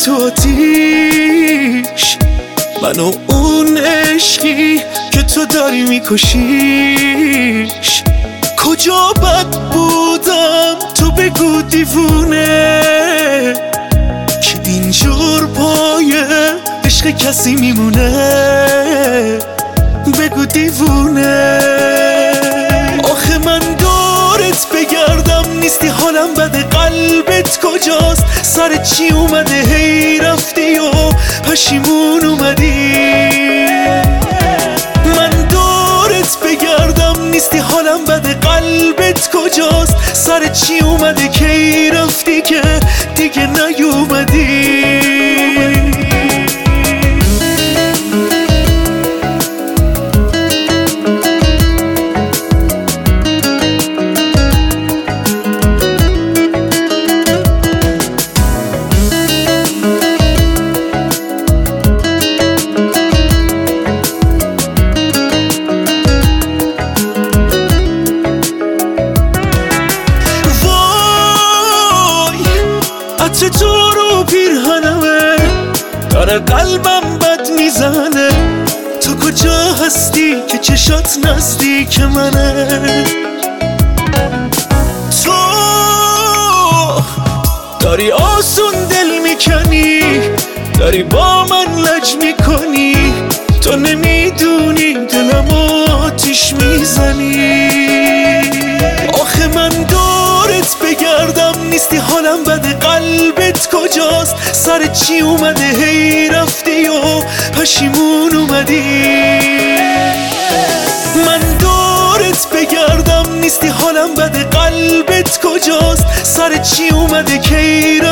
تو آتیش، من و اون عشقی که تو داری میکشیش. کجا بد بودم تو بگو دیوونه، که اینجور پایه عشق کسی میمونه. بگو دیوونه. آخه من دورت بگردم نیستی، حالم بده، قلبت کجاست؟ سر چی اومده هی رفتی و پشیمون اومدی؟ من دورت بگردم نیستی، حالم بده، قلبت کجاست؟ سر چی اومده کی رفتی که دیگه نیومدی؟ عطر تو رو پیرهنمه، داره قلبم بد میزنه. تو کجا هستی که چشات نزدیک منه؟ تو داری آسون دل میکنی، داری با من لج میکنی. تو نمیدونی دلم آتیش میزنی. آخه من دورت بگردم نیستی، حالم بده، قلبت کجاست؟ سر چی اومده هی رفتی و پشیمون اومدی؟ من دورت بگردم نیستی، حالم بده، قلبت کجاست؟ سر چی اومده کی